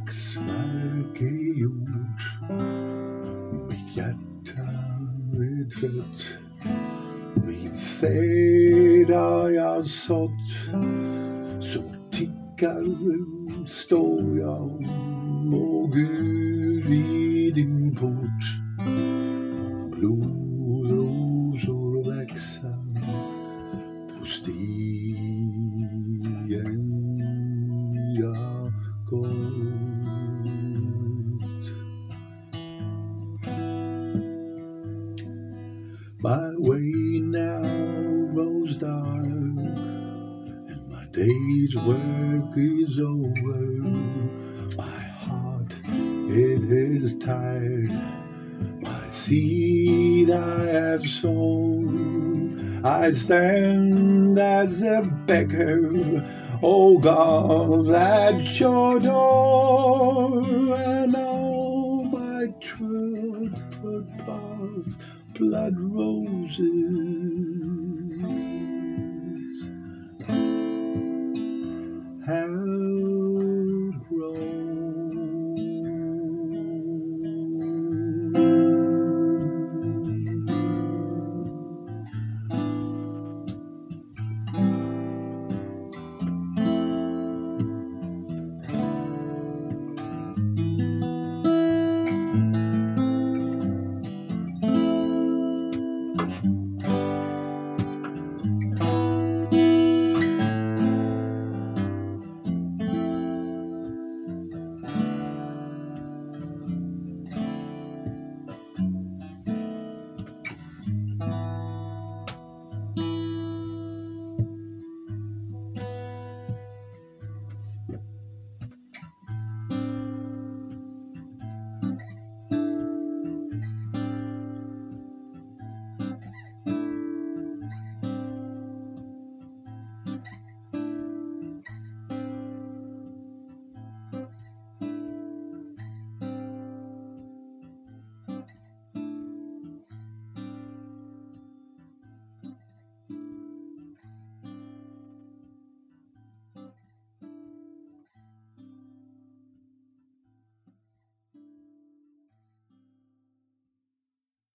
dagsverkegjort. Mitt hjärta är trött. Min säd har jag sått. Så tickar står jag, må Gud vid din port. Blodrosor växa på stigen jag gått. My way now grows dark, and my day's work is over. My heart, it is tired. My seed I have sown. I stand as a beggar, oh God, at your door. And all my trod footpath, blood roses have